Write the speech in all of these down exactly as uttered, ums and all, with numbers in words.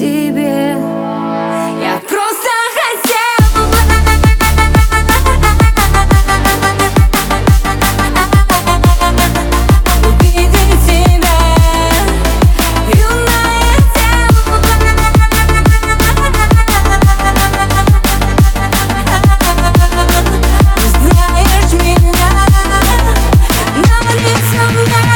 тебе. Я просто хотела увидеть тебя, юное тело. Знаешь меня, но не со мной.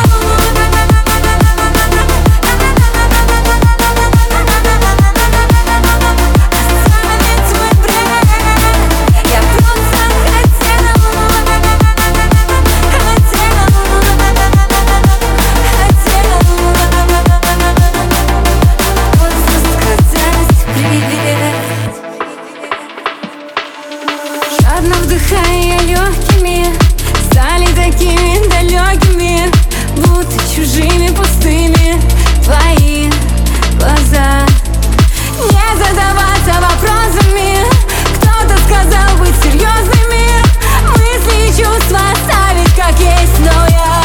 Жадно вдыхая легкими, стали такими далекими, будто чужими, пустыми твои глаза. Не задаваться вопросами, кто-то сказал быть серьезными, мысли и чувства оставить как есть, но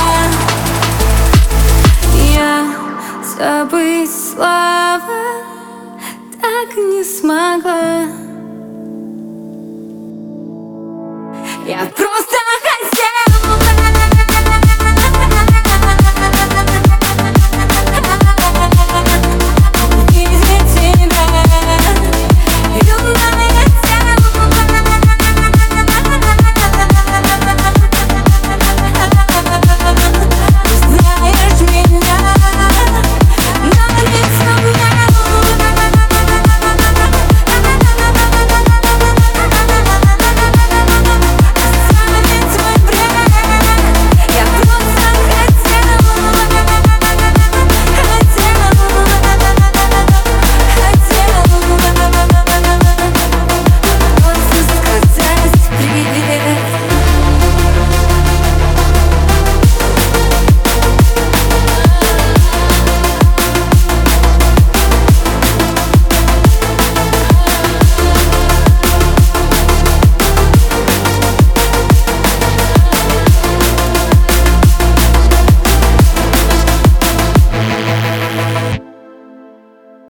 я Я забыть слова так не смогла. Я